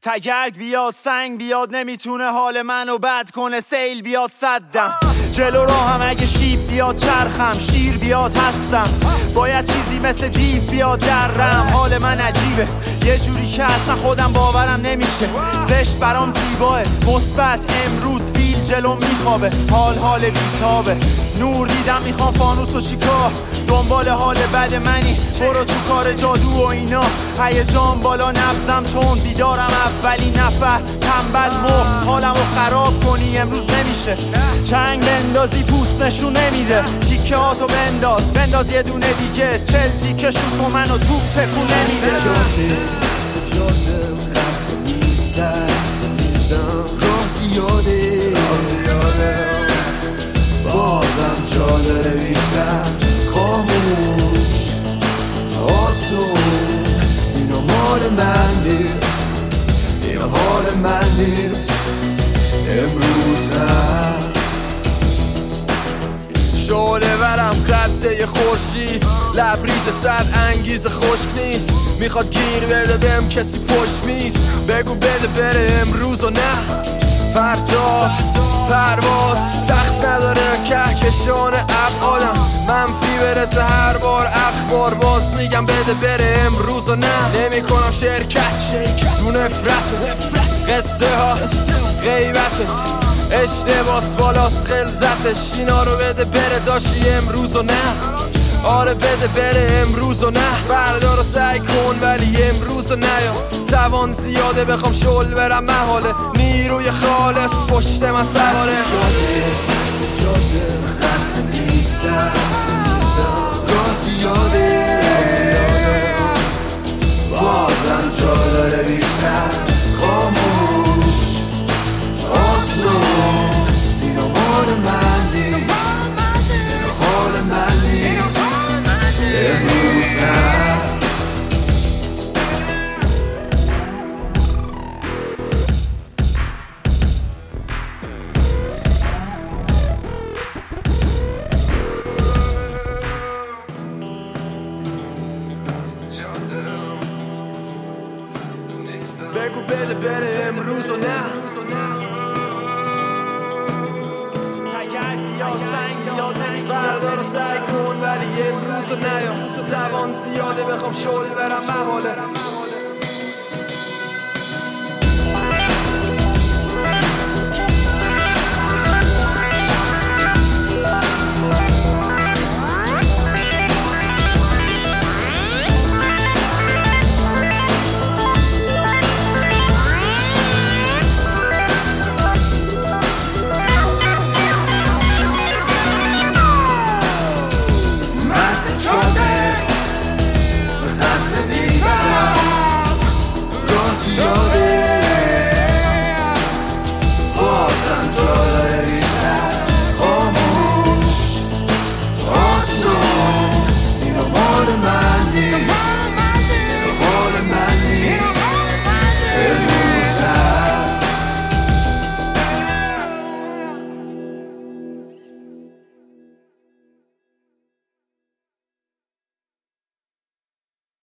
تگرگ بیاد سنگ بیاد نمیتونه حال منو بد کنه، سیل بیاد صدم جلو راهم، اگه شیب بیاد چرخم، شیر بیاد هستم، باید چیزی مثل دیو بیاد درم. حال من عجیبه یه جوری که اصلا خودم باورم نمیشه، زشت برام زیباه مثبت، امروز فیل جلو میخوابه، حال بیتابه، نور دیدم میخوام فانوس و چیکار، دنبال حال بد منی برو تو کار جادو و اینا، هیجان بالا نبضم تند، بیدارم اولی نفر تنبل مرد، حالمو خراب کنی امروز نمیشه، چنگ بندازی پوست نشون نمیده، تیکه هاتو بنداز یه دونه دیگه، 40 تیکه شوت کن منو توپ تکون نمیده. جاده خسته نیستم، راه زیاده بازم جا داره بیشتر، خاموش آسون، اینا مال من نیست، اینا حال من نیست، امروز نه. شعله ورم قده خورشید، لبریز سر انگیز خشک نیست، میخواد گیر بده بهم کسی پشت میز، بگو بده بره امروز و نه. پرواز سخت نداره، کهکشان ابعادم، منفی برسه هر بار اخبار، باز میگم بده بره امروز و نه. نمی کنم شرکت تو نفرت، قصه ها غیبتت، اشتباس بالاس خلزتش، اینا رو بده بره داشتی امروز و نه. آره بده بره امروز و نه، فردا رو سعی کن ولی امروز و نیا، توان زیاده بخوام شل برم محاله، نیروی خالص پشت من سواره. جاده خسته نیستم، راه زیاده بازم جا داره بیشتر، خاموش آسون، اینا مال من نیست، اینا حال من نیست، امروز نه. بگو بده بره امروز و نه. تگرگ بیاد سنگ بیاد فردا رو سعی کن ولی امروز و نیا، توان زیاده بخوام شل برم محاله.